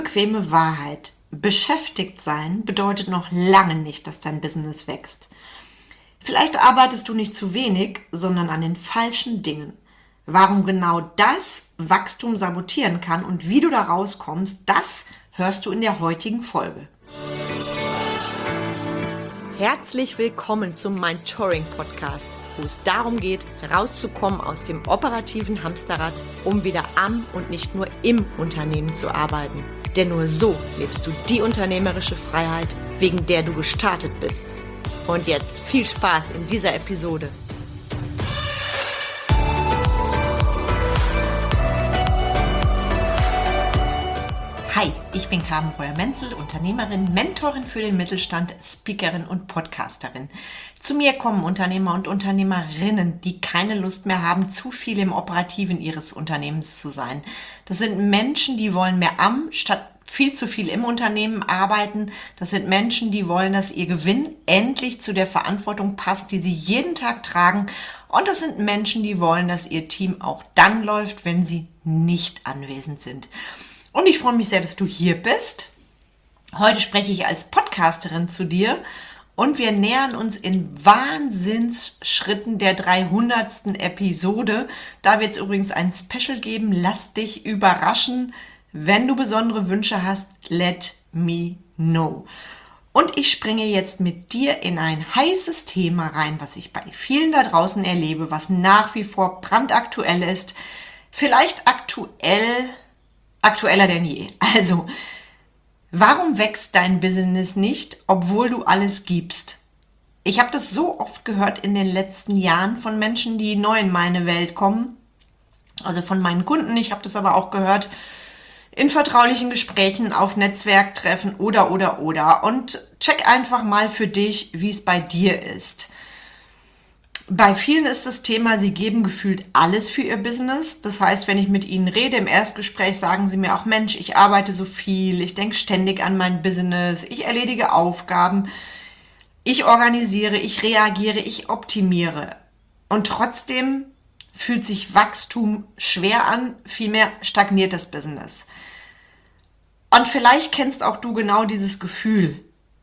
unbequeme Wahrheit. Beschäftigt sein bedeutet noch lange nicht, dass dein Business wächst. Vielleicht arbeitest du nicht zu wenig, sondern an den falschen Dingen. Warum genau das Wachstum sabotieren kann und wie du da rauskommst, das hörst du in der heutigen Folge. Herzlich willkommen zum Mentoring-Podcast, wo es darum geht, rauszukommen aus dem operativen Hamsterrad, um wieder am und nicht nur im Unternehmen zu arbeiten. Denn nur so lebst du die unternehmerische Freiheit, wegen der du gestartet bist. Und jetzt viel Spaß in dieser Episode. Hi, ich bin Carmen Breuer-Menzel, Unternehmerin, Mentorin für den Mittelstand, Speakerin und Podcasterin. Zu mir kommen Unternehmer und Unternehmerinnen, die keine Lust mehr haben, zu viel im Operativen ihres Unternehmens zu sein. Das sind Menschen, die wollen mehr statt viel zu viel im Unternehmen arbeiten. Das sind Menschen, die wollen, dass ihr Gewinn endlich zu der Verantwortung passt, die sie jeden Tag tragen. Und das sind Menschen, die wollen, dass ihr Team auch dann läuft, wenn sie nicht anwesend sind. Und ich freue mich sehr, dass du hier bist. Heute spreche ich als Podcasterin zu dir und wir nähern uns in Wahnsinnsschritten der 300. Episode. Da wird es übrigens ein Special geben. Lass dich überraschen. Wenn du besondere Wünsche hast, let me know. Und ich springe jetzt mit dir in ein heißes Thema rein, was ich bei vielen da draußen erlebe, was nach wie vor brandaktuell ist. Vielleicht aktueller denn je. Also, warum wächst dein Business nicht, obwohl du alles gibst? Ich habe das so oft gehört in den letzten Jahren von Menschen, die neu in meine Welt kommen. Also von meinen Kunden. Ich habe das aber auch gehört in vertraulichen Gesprächen, auf Netzwerktreffen oder. Und check einfach mal für dich, wie es bei dir ist. Bei vielen ist das Thema, sie geben gefühlt alles für ihr Business. Das heißt, wenn ich mit ihnen rede im Erstgespräch, sagen sie mir auch, Mensch, ich arbeite so viel, ich denke ständig an mein Business, ich erledige Aufgaben, ich organisiere, ich reagiere, ich optimiere. Und trotzdem fühlt sich Wachstum schwer an, vielmehr stagniert das Business. Und vielleicht kennst auch du genau dieses Gefühl.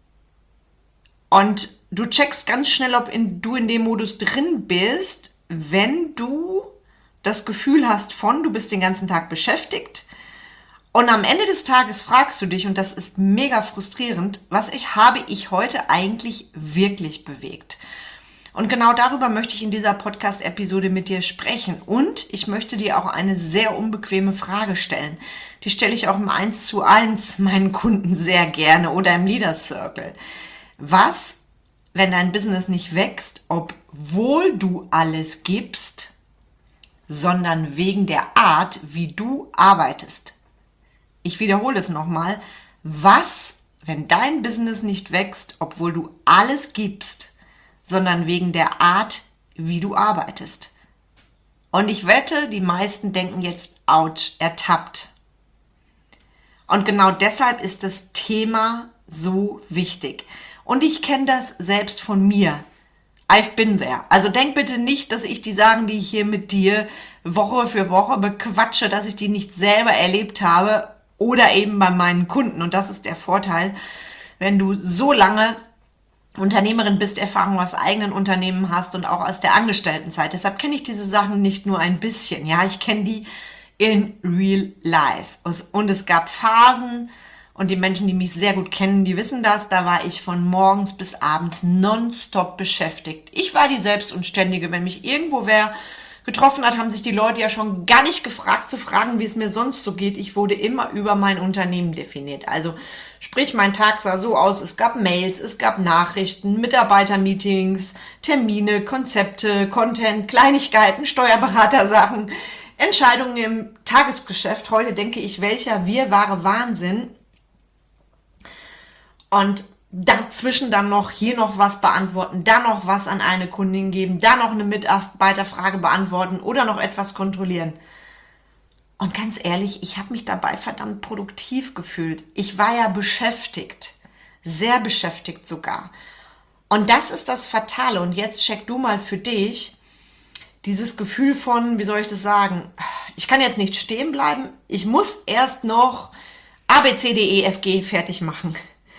Und du checkst ganz schnell, ob du in dem Modus drin bist, wenn du das Gefühl hast du bist den ganzen Tag beschäftigt und am Ende des Tages fragst du dich, und das ist mega frustrierend, habe ich heute eigentlich wirklich bewegt? Und genau darüber möchte ich in dieser Podcast-Episode mit dir sprechen. Und ich möchte dir auch eine sehr unbequeme Frage stellen. Die stelle ich auch im 1:1 meinen Kunden sehr gerne oder im Leader Circle. Was, wenn dein Business nicht wächst, obwohl du alles gibst, sondern wegen der Art, wie du arbeitest? Ich wiederhole es nochmal. Was, wenn dein Business nicht wächst, obwohl du alles gibst, sondern wegen der Art, wie du arbeitest? Und ich wette, die meisten denken jetzt, ouch, ertappt. Und genau deshalb ist das Thema so wichtig. Und ich kenne das selbst von mir. I've been there. Also denk bitte nicht, dass ich die Sachen, die ich hier mit dir Woche für Woche bequatsche, dass ich die nicht selber erlebt habe oder eben bei meinen Kunden. Und das ist der Vorteil, wenn du so lange Unternehmerin bist, Erfahrung aus eigenen Unternehmen hast und auch aus der Angestelltenzeit. Deshalb kenne ich diese Sachen nicht nur ein bisschen. Ja, ich kenne die in real life. Und es gab Phasen, und die Menschen, die mich sehr gut kennen, die wissen das, da war ich von morgens bis abends nonstop beschäftigt. Ich war die Selbstunständige. Wenn mich irgendwo wer getroffen hat, haben sich die Leute ja schon gar nicht gefragt, zu fragen, wie es mir sonst so geht. Ich wurde immer über mein Unternehmen definiert. Also sprich, mein Tag sah so aus, es gab Mails, es gab Nachrichten, Mitarbeitermeetings, Termine, Konzepte, Content, Kleinigkeiten, Steuerberatersachen, Entscheidungen im Tagesgeschäft. Heute denke ich, welcher wirrwarre Wahnsinn. Und dazwischen dann noch hier noch was beantworten, da noch was an eine Kundin geben, da noch eine Mitarbeiterfrage beantworten oder noch etwas kontrollieren. Und ganz ehrlich, ich habe mich dabei verdammt produktiv gefühlt. Ich war ja beschäftigt, sehr beschäftigt sogar. Und das ist das Fatale. Und jetzt check du mal für dich dieses Gefühl von, wie soll ich das sagen, ich kann jetzt nicht stehen bleiben, ich muss erst noch A, B, C, D, E, F, G fertig machen.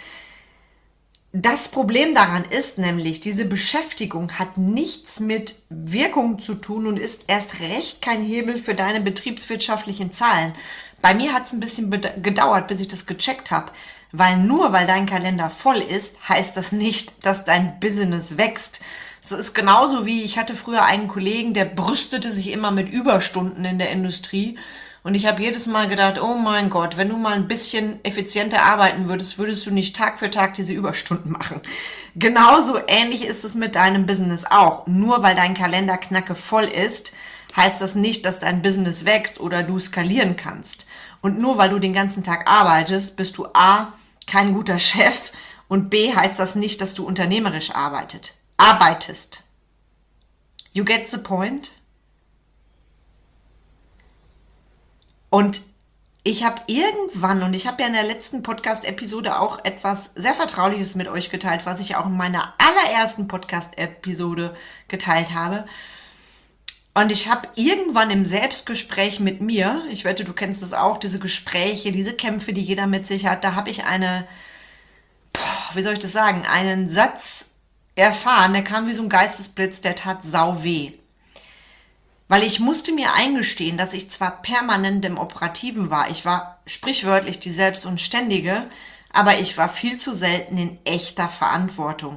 Das Problem daran ist nämlich, diese Beschäftigung hat nichts mit Wirkung zu tun und ist erst recht kein Hebel für deine betriebswirtschaftlichen Zahlen. Bei mir hat es ein bisschen gedauert, bis ich das gecheckt habe, weil nur weil dein Kalender voll ist, heißt das nicht, dass dein Business wächst. Es ist genauso wie, ich hatte früher einen Kollegen, der brüstete sich immer mit Überstunden in der Industrie. Und ich habe jedes Mal gedacht, oh mein Gott, wenn du mal ein bisschen effizienter arbeiten würdest, würdest du nicht Tag für Tag diese Überstunden machen. Genauso ähnlich ist es mit deinem Business auch. Nur weil dein Kalender knacke voll ist, heißt das nicht, dass dein Business wächst oder du skalieren kannst. Und nur weil du den ganzen Tag arbeitest, bist du A, kein guter Chef und B, heißt das nicht, dass du unternehmerisch arbeitest. You get the point? Und ich habe irgendwann, und ich habe ja in der letzten Podcast-Episode auch etwas sehr Vertrauliches mit euch geteilt, was ich auch in meiner allerersten Podcast-Episode geteilt habe. Und ich habe irgendwann im Selbstgespräch mit mir, ich wette, du kennst das auch, diese Gespräche, diese Kämpfe, die jeder mit sich hat, da habe ich einen Satz erfahren, der kam wie so ein Geistesblitz, der tat sau weh. Weil ich musste mir eingestehen, dass ich zwar permanent im Operativen war, ich war sprichwörtlich die Selbst- und Ständige, aber ich war viel zu selten in echter Verantwortung.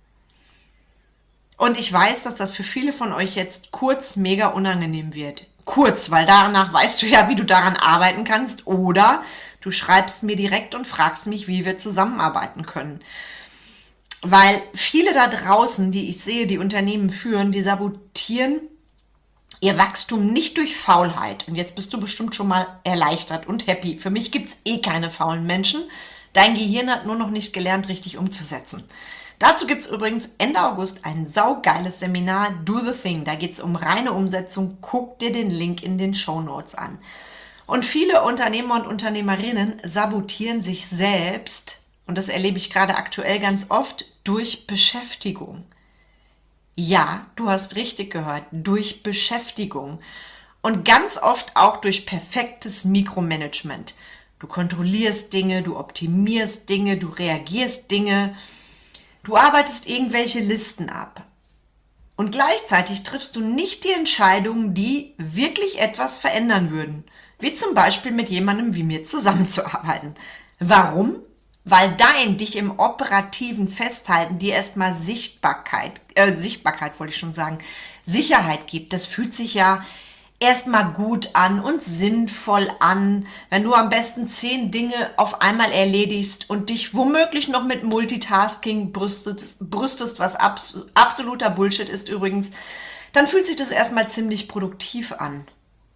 Und ich weiß, dass das für viele von euch jetzt kurz mega unangenehm wird. Kurz, weil danach weißt du ja, wie du daran arbeiten kannst, oder du schreibst mir direkt und fragst mich, wie wir zusammenarbeiten können. Weil viele da draußen, die ich sehe, die Unternehmen führen, die sabotieren ihr Wachstum nicht durch Faulheit. Und jetzt bist du bestimmt schon mal erleichtert und happy. Für mich gibt's keine faulen Menschen. Dein Gehirn hat nur noch nicht gelernt, richtig umzusetzen. Dazu gibt's übrigens Ende August ein saugeiles Seminar, Do the Thing. Da geht's um reine Umsetzung. Guck dir den Link in den Shownotes an. Und viele Unternehmer und Unternehmerinnen sabotieren sich selbst, und das erlebe ich gerade aktuell ganz oft, durch Beschäftigung. Ja, du hast richtig gehört, durch Beschäftigung und ganz oft auch durch perfektes Mikromanagement. Du kontrollierst Dinge, du optimierst Dinge, du reagierst Dinge, du arbeitest irgendwelche Listen ab. Und gleichzeitig triffst du nicht die Entscheidungen, die wirklich etwas verändern würden, wie zum Beispiel mit jemandem wie mir zusammenzuarbeiten. Warum? Weil dich im operativen Festhalten dir erstmal Sichtbarkeit wollte ich schon sagen, Sicherheit gibt. Das fühlt sich ja erstmal gut an und sinnvoll an, wenn du am besten 10 Dinge auf einmal erledigst und dich womöglich noch mit Multitasking brüstest, was absoluter Bullshit ist übrigens, dann fühlt sich das erstmal ziemlich produktiv an.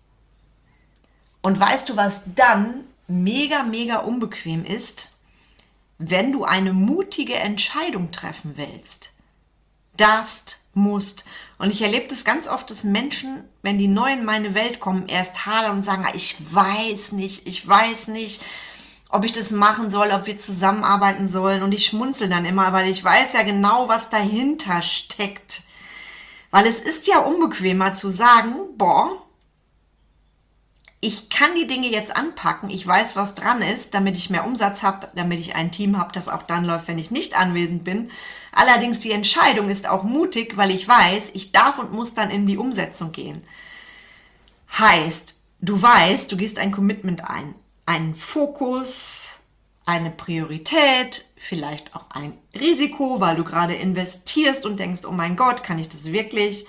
Und weißt du, was dann mega, mega unbequem ist? Wenn du eine mutige Entscheidung treffen willst, darfst, musst. Und ich erlebe das ganz oft, dass Menschen, wenn die neu in meine Welt kommen, erst hadern und sagen, ich weiß nicht, ob ich das machen soll, ob wir zusammenarbeiten sollen. Und ich schmunzel dann immer, weil ich weiß ja genau, was dahinter steckt. Weil es ist ja unbequemer zu sagen, ich kann die Dinge jetzt anpacken, ich weiß, was dran ist, damit ich mehr Umsatz habe, damit ich ein Team habe, das auch dann läuft, wenn ich nicht anwesend bin. Allerdings die Entscheidung ist auch mutig, weil ich weiß, ich darf und muss dann in die Umsetzung gehen. Heißt, du weißt, du gehst ein Commitment ein, einen Fokus, eine Priorität, vielleicht auch ein Risiko, weil du gerade investierst und denkst, oh mein Gott, kann ich das wirklich?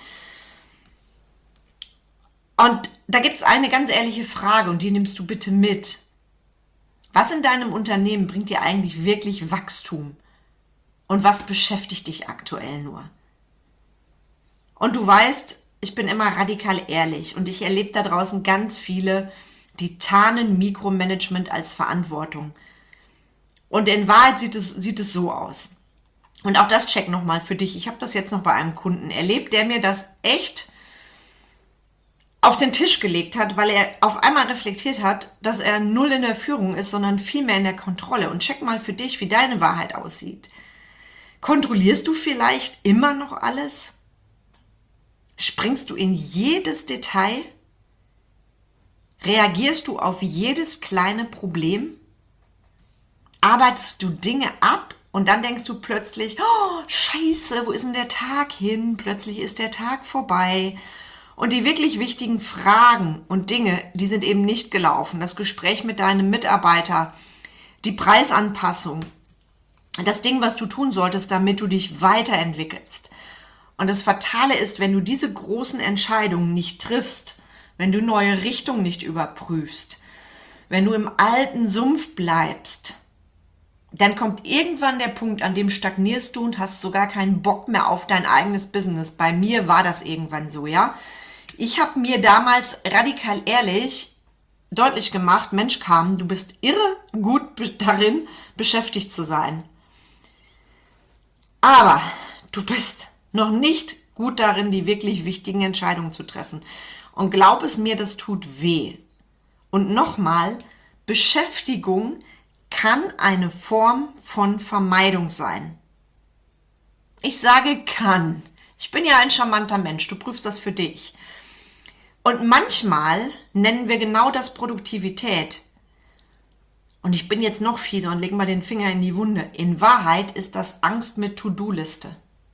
Und da gibt es eine ganz ehrliche Frage und die nimmst du bitte mit. Was in deinem Unternehmen bringt dir eigentlich wirklich Wachstum? Und was beschäftigt dich aktuell nur? Und du weißt, ich bin immer radikal ehrlich und ich erlebe da draußen ganz viele, die tarnen Mikromanagement als Verantwortung. Und in Wahrheit sieht es so aus. Und auch das check nochmal für dich. Ich habe das jetzt noch bei einem Kunden erlebt, der mir das echt auf den Tisch gelegt hat, weil er auf einmal reflektiert hat, dass er null in der Führung ist, sondern viel mehr in der Kontrolle. Und check mal für dich, wie deine Wahrheit aussieht. Kontrollierst du vielleicht immer noch alles? Springst du in jedes Detail? Reagierst du auf jedes kleine Problem? arbeitest du Dinge ab und dann denkst du plötzlich, oh, scheiße, wo ist denn der Tag hin? Plötzlich ist der Tag vorbei. Und die wirklich wichtigen Fragen und Dinge, die sind eben nicht gelaufen. Das Gespräch mit deinem Mitarbeiter, die Preisanpassung, das Ding, was du tun solltest, damit du dich weiterentwickelst. Und das Fatale ist, wenn du diese großen Entscheidungen nicht triffst, wenn du neue Richtungen nicht überprüfst, wenn du im alten Sumpf bleibst, dann kommt irgendwann der Punkt, an dem stagnierst du und hast sogar keinen Bock mehr auf dein eigenes Business. Bei mir war das irgendwann so, ja. Ich habe mir damals radikal ehrlich deutlich gemacht, Mensch Carmen, du bist irre gut darin, beschäftigt zu sein. Aber du bist noch nicht gut darin, die wirklich wichtigen Entscheidungen zu treffen. Und glaub es mir, das tut weh. Und nochmal, Beschäftigung kann eine Form von Vermeidung sein. Ich sage kann. Ich bin ja ein charmanter Mensch, du prüfst das für dich. Und manchmal nennen wir genau das Produktivität. Und ich bin jetzt noch fieser und leg mal den Finger in die Wunde. In Wahrheit ist das Angst mit To-Do-Liste.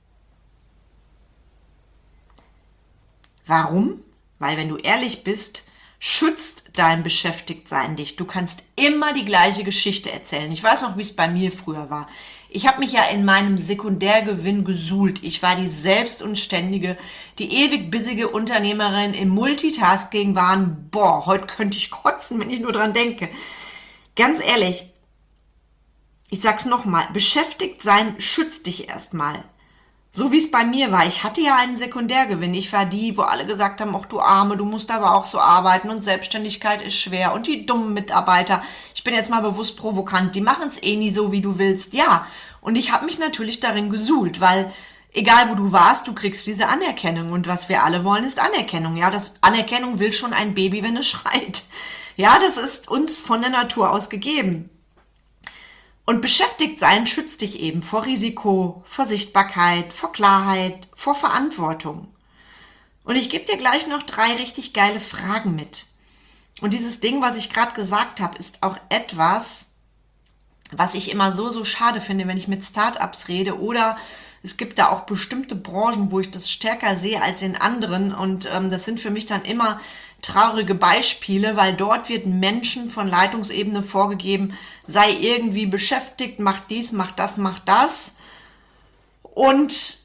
Warum? Weil wenn du ehrlich bist, schützt dein Beschäftigtsein dich. Du kannst immer die gleiche Geschichte erzählen. Ich weiß noch, wie es bei mir früher war. Ich habe mich ja in meinem Sekundärgewinn gesuhlt. Ich war die selbst und ständige, die ewig bissige Unternehmerin im Multitasking waren. Boah, heute könnte ich kotzen, wenn ich nur dran denke. Ganz ehrlich, ich sag's nochmal, beschäftigt sein schützt dich erstmal. So wie es bei mir war. Ich hatte ja einen Sekundärgewinn. Ich war die, wo alle gesagt haben, ach du Arme, du musst aber auch so arbeiten und Selbstständigkeit ist schwer und die dummen Mitarbeiter, ich bin jetzt mal bewusst provokant, die machen es eh nie so, wie du willst. Ja, und ich habe mich natürlich darin gesuhlt, weil egal wo du warst, du kriegst diese Anerkennung und was wir alle wollen, ist Anerkennung. Ja, das Anerkennung will schon ein Baby, wenn es schreit. Ja, das ist uns von der Natur aus gegeben. Und beschäftigt sein schützt dich eben vor Risiko, vor Sichtbarkeit, vor Klarheit, vor Verantwortung. Und ich gebe dir gleich noch 3 richtig geile Fragen mit. Und dieses Ding, was ich gerade gesagt habe, ist auch etwas, was ich immer so schade finde, wenn ich mit Startups rede. Oder es gibt da auch bestimmte Branchen, wo ich das stärker sehe als in anderen. Und das sind für mich dann immer traurige Beispiele, weil dort wird Menschen von Leitungsebene vorgegeben, sei irgendwie beschäftigt, mach dies, mach das, mach das. Und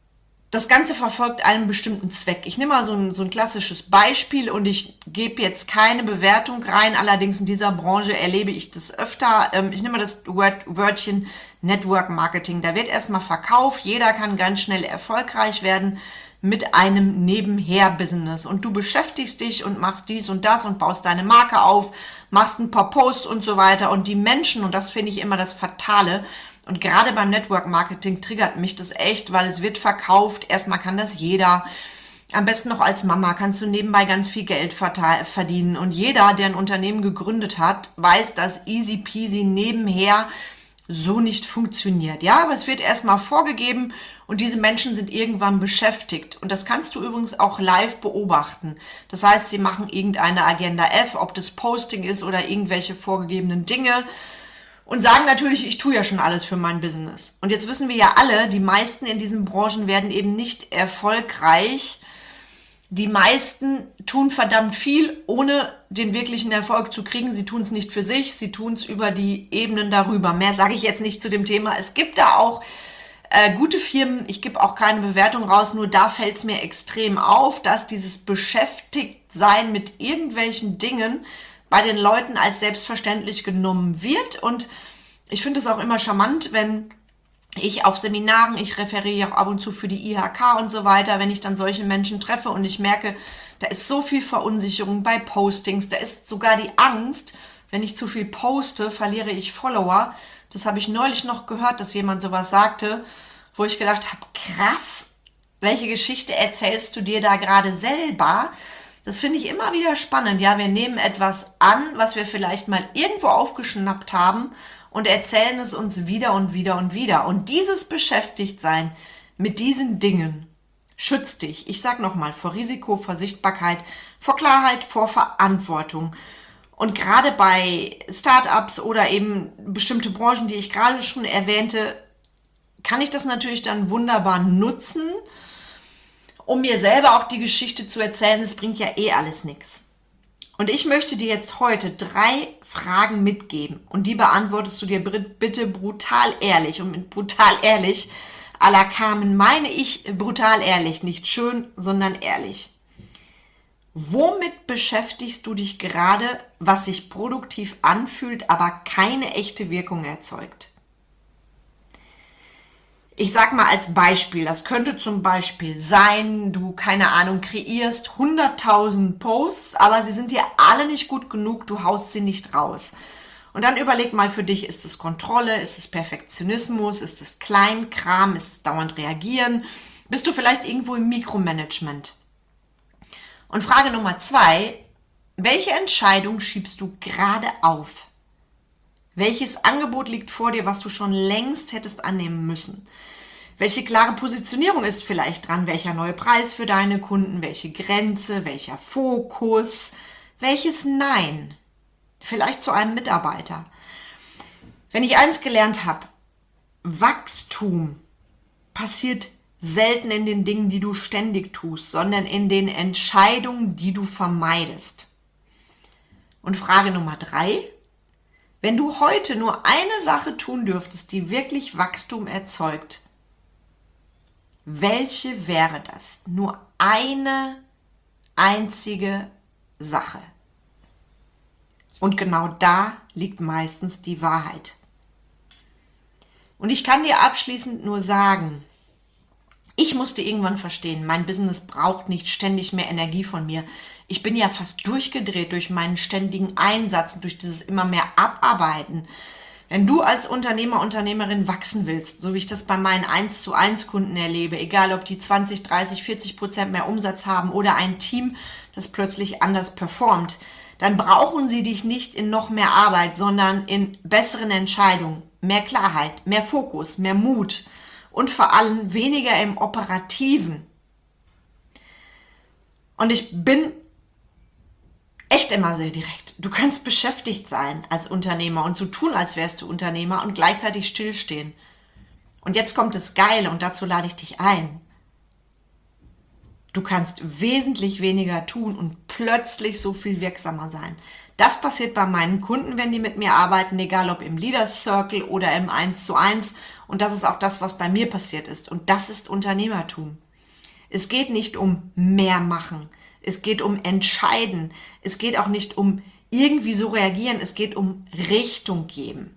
das Ganze verfolgt einen bestimmten Zweck. Ich nehme mal so ein klassisches Beispiel und ich gebe jetzt keine Bewertung rein. Allerdings in dieser Branche erlebe ich das öfter. Ich nehme mal das Wörtchen Network Marketing. Da wird erstmal verkauft. Jeder kann ganz schnell erfolgreich werden mit einem Nebenher-Business. Und du beschäftigst dich und machst dies und das und baust deine Marke auf, machst ein paar Posts und so weiter. Und die Menschen, und das finde ich immer das Fatale, und gerade beim Network Marketing triggert mich das echt, weil es wird verkauft. Erstmal kann das jeder. Am besten noch als Mama kannst du nebenbei ganz viel Geld verdienen. Und jeder, der ein Unternehmen gegründet hat, weiß, dass easy peasy nebenher so nicht funktioniert. Ja, aber es wird erstmal vorgegeben und diese Menschen sind irgendwann beschäftigt. Und das kannst du übrigens auch live beobachten. Das heißt, sie machen irgendeine Agenda F, ob das Posting ist oder irgendwelche vorgegebenen Dinge. Und sagen natürlich, ich tue ja schon alles für mein Business. Und jetzt wissen wir ja alle, die meisten in diesen Branchen werden eben nicht erfolgreich. Die meisten tun verdammt viel, ohne den wirklichen Erfolg zu kriegen. Sie tun es nicht für sich, sie tun es über die Ebenen darüber. Mehr sage ich jetzt nicht zu dem Thema. Es gibt da auch gute Firmen, ich gebe auch keine Bewertung raus, nur da fällt es mir extrem auf, dass dieses Beschäftigtsein mit irgendwelchen Dingen bei den Leuten als selbstverständlich genommen wird. Und ich finde es auch immer charmant, wenn ich auf Seminaren, ich referiere auch ab und zu für die IHK und so weiter, wenn ich dann solche Menschen treffe und ich merke, da ist so viel Verunsicherung bei Postings, da ist sogar die Angst, wenn ich zu viel poste, verliere ich Follower. Das habe ich neulich noch gehört, dass jemand sowas sagte, wo ich gedacht habe, krass, welche Geschichte erzählst du dir da gerade selber? Das finde ich immer wieder spannend. Ja, wir nehmen etwas an, was wir vielleicht mal irgendwo aufgeschnappt haben und erzählen es uns wieder und wieder und wieder. Und dieses Beschäftigtsein mit diesen Dingen schützt dich. Ich sage nochmal, vor Risiko, vor Sichtbarkeit, vor Klarheit, vor Verantwortung. Und gerade bei Startups oder eben bestimmte Branchen, die ich gerade schon erwähnte, kann ich das natürlich dann wunderbar nutzen, um mir selber auch die Geschichte zu erzählen. Es bringt ja eh alles nichts. Und ich möchte dir jetzt heute 3 Fragen mitgeben und die beantwortest du dir bitte brutal ehrlich. Und mit brutal ehrlich, à la Carmen, meine ich brutal ehrlich, nicht schön, sondern ehrlich. Womit beschäftigst du dich gerade, was sich produktiv anfühlt, aber keine echte Wirkung erzeugt? Ich sag mal als Beispiel, das könnte zum Beispiel sein, du, keine Ahnung, kreierst 100.000 Posts, aber sie sind dir alle nicht gut genug, du haust sie nicht raus. Und dann überleg mal für dich, ist es Kontrolle, ist es Perfektionismus, ist es Kleinkram, ist es dauernd reagieren? Bist du vielleicht irgendwo im Mikromanagement? Und Frage Nummer 2, welche Entscheidung schiebst du gerade auf? Welches Angebot liegt vor dir, was du schon längst hättest annehmen müssen? Welche klare Positionierung ist vielleicht dran? Welcher neue Preis für deine Kunden? Welche Grenze? Welcher Fokus? Welches Nein? Vielleicht zu einem Mitarbeiter. Wenn ich eins gelernt habe, Wachstum passiert selten in den Dingen, die du ständig tust, sondern in den Entscheidungen, die du vermeidest. Und Frage Nummer 3, wenn du heute nur eine Sache tun dürftest, die wirklich Wachstum erzeugt, welche wäre das? Nur eine einzige Sache. Und genau da liegt meistens die Wahrheit. Und ich kann dir abschließend nur sagen, ich musste irgendwann verstehen, mein Business braucht nicht ständig mehr Energie von mir. Ich bin ja fast durchgedreht durch meinen ständigen Einsatz, durch dieses immer mehr Abarbeiten. Wenn du als Unternehmer, Unternehmerin wachsen willst, so wie ich das bei meinen 1:1 Kunden erlebe, egal ob die 20, 30, 40% mehr Umsatz haben oder ein Team, das plötzlich anders performt, dann brauchen sie dich nicht in noch mehr Arbeit, sondern in besseren Entscheidungen, mehr Klarheit, mehr Fokus, mehr Mut und vor allem weniger im Operativen. Und ich bin echt immer sehr direkt. Du kannst beschäftigt sein als Unternehmer und so tun, als wärst du Unternehmer und gleichzeitig stillstehen. Und jetzt kommt das Geile und dazu lade ich dich ein. Du kannst wesentlich weniger tun und plötzlich so viel wirksamer sein. Das passiert bei meinen Kunden, wenn die mit mir arbeiten, egal ob im Leaders Circle oder im 1:1. Und das ist auch das, was bei mir passiert ist. Und das ist Unternehmertum. Es geht nicht um mehr machen. Es geht um entscheiden. Es geht auch nicht um irgendwie so reagieren. Es geht um Richtung geben.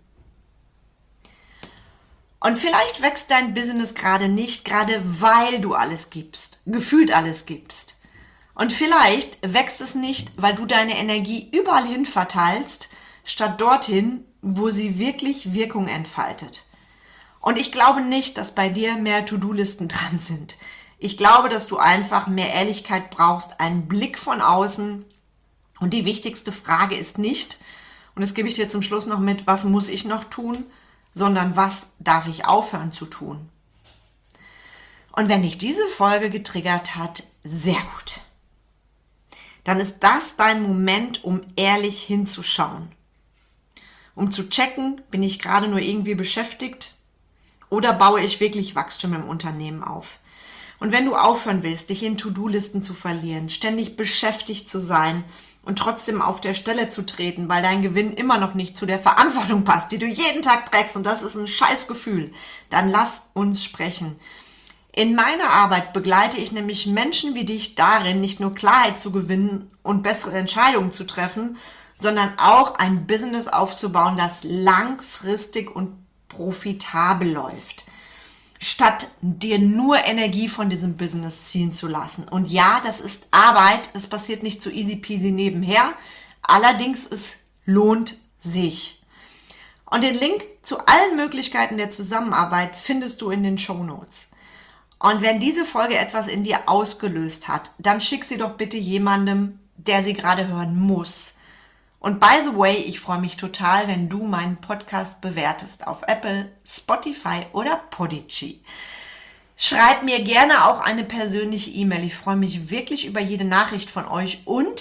Und vielleicht wächst dein Business gerade nicht, gerade weil du alles gibst, gefühlt alles gibst. Und vielleicht wächst es nicht, weil du deine Energie überall hin verteilst, statt dorthin, wo sie wirklich Wirkung entfaltet. Und ich glaube nicht, dass bei dir mehr To-Do-Listen dran sind. Ich glaube, dass du einfach mehr Ehrlichkeit brauchst, einen Blick von außen. Und die wichtigste Frage ist nicht, und das gebe ich dir zum Schluss noch mit, was muss ich noch tun, sondern was darf ich aufhören zu tun? Und wenn dich diese Folge getriggert hat, sehr gut. Dann ist das dein Moment, um ehrlich hinzuschauen. Um zu checken, bin ich gerade nur irgendwie beschäftigt oder baue ich wirklich Wachstum im Unternehmen auf? Und wenn du aufhören willst, dich in To-Do-Listen zu verlieren, ständig beschäftigt zu sein und trotzdem auf der Stelle zu treten, weil dein Gewinn immer noch nicht zu der Verantwortung passt, die du jeden Tag trägst, und das ist ein scheiß Gefühl, dann lass uns sprechen. In meiner Arbeit begleite ich nämlich Menschen wie dich darin, nicht nur Klarheit zu gewinnen und bessere Entscheidungen zu treffen, sondern auch ein Business aufzubauen, das langfristig und profitabel läuft, statt dir nur Energie von diesem Business ziehen zu lassen. Und ja, das ist Arbeit, das passiert nicht so easy peasy nebenher, allerdings es lohnt sich. Und den Link zu allen Möglichkeiten der Zusammenarbeit findest du in den Shownotes. Und wenn diese Folge etwas in dir ausgelöst hat, dann schick sie doch bitte jemandem, der sie gerade hören muss. Und by the way, ich freue mich total, wenn du meinen Podcast bewertest auf Apple, Spotify oder Podigy. Schreib mir gerne auch eine persönliche E-Mail. Ich freue mich wirklich über jede Nachricht von euch und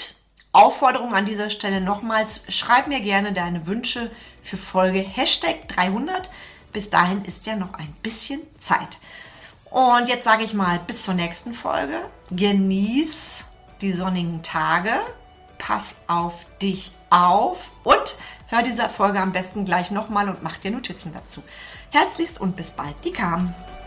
Aufforderung an dieser Stelle nochmals, schreib mir gerne deine Wünsche für Folge #300. Bis dahin ist ja noch ein bisschen Zeit. Und jetzt sage ich mal, bis zur nächsten Folge. Genieß die sonnigen Tage, pass auf dich auf und hör diese Folge am besten gleich nochmal und mach dir Notizen dazu. Herzlichst und bis bald, die Carmen.